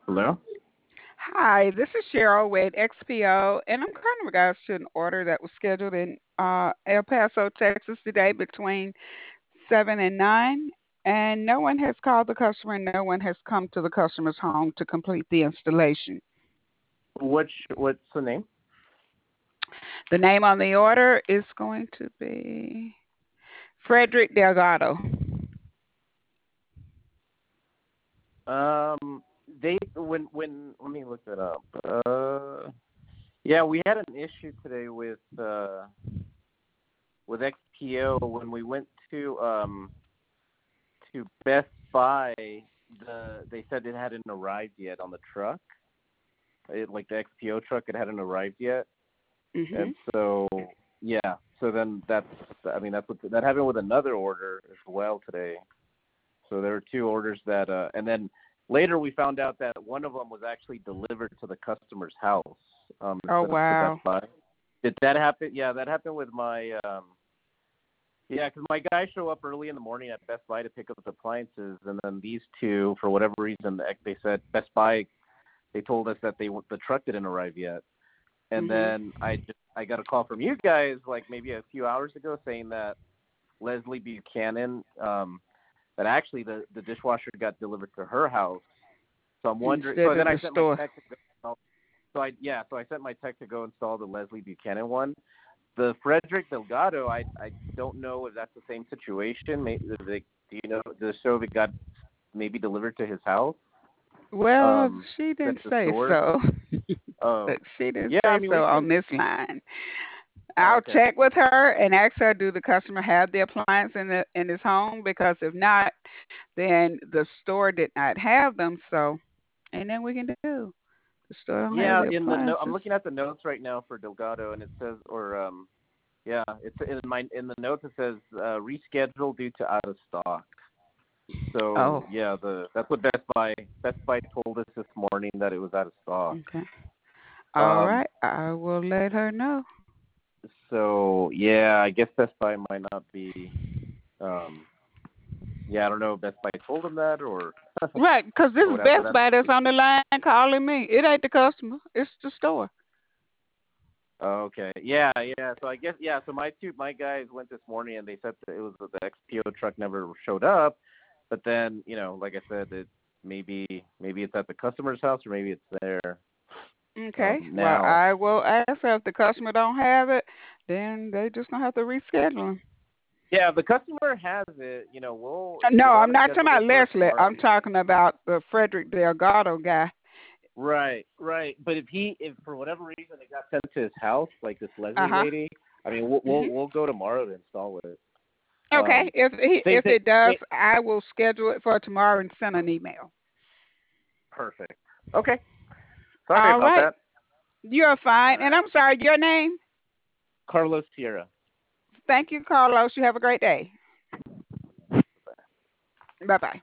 Hello? Hi, this is Cheryl with XPO, and I'm calling in regards to an order that was scheduled in El Paso, Texas today between 7 and 9, and no one has called the customer and no one has come to the customer's home to complete the installation. What's the name? The name on the order is going to be Frederick Delgado. They when let me look that up. Yeah, we had an issue today with XPO when we went to Best Buy. They said it hadn't arrived yet on the truck. Like the XPO truck, it hadn't arrived yet, Mhm. and so yeah. So then that's what that happened with another order as well today. So there were two orders that, and then later we found out that one of them was actually delivered to the customer's house Oh instead of to Best wow. Buy. Did that happen? Yeah, that happened with my. Yeah, because my guys show up early in the morning at Best Buy to pick up the appliances, and then these two, for whatever reason, they said Best Buy. They told us that the truck didn't arrive yet, and Mhm. then I got a call from you guys like maybe a few hours ago saying that Leslie Buchanan that actually the dishwasher got delivered to her house. So I'm wondering. So Instead then of I the sent my store. tech to go install. So I sent my tech to go install the Leslie Buchanan one. The Frederick Delgado, I don't know if that's the same situation. Maybe do you know the show that got maybe delivered to his house? Well, she At didn't the say store. so. Oh, She didn't yeah. I say mean so we on can. this line. Oh, I'll okay. check with her and ask her, do the customer have the appliance in his home? Because if not, then the store did not have them. So, and then we can do. The store don't have Yeah, the in the no, I'm appliances. looking at the notes right now for Delgado, and it says, or yeah, it's in the notes. It says rescheduled due to out of stock. Oh, So yeah, the that's what Best Buy told us this morning that it was out of stock. okay. All Um, right. I will let her know. so yeah, I guess Best Buy might not be. Um, yeah, I don't know if Best Buy told them that Right, because this or is whatever. But Best Buy that's on the line calling me. It ain't the customer. It's the store. okay, yeah, yeah. So I guess yeah. So my guys went this morning and they said that it was the XPO truck never showed up. But then like I said, maybe it's at the customer's house or maybe it's there Okay. Well, now. I will ask her if the customer don't have it, then they just gonna have to reschedule them. Yeah, if the customer has it, we'll if No, they I'm want to not talking schedule about it for Leslie. tomorrow. I'm talking about the Frederick Delgado guy. Right, right. But if for whatever reason it got sent to his house, like this Uh Leslie huh. lady, I mean, we'll Mhm. we'll go tomorrow to install it. Okay. Um, If it does, same. I will schedule it for tomorrow and send an email. Perfect. Okay. Sorry All about right. that. You're All fine. And right. I'm sorry. Your name? Carlos Sierra. Thank you, Carlos. You have a great day. Bye bye.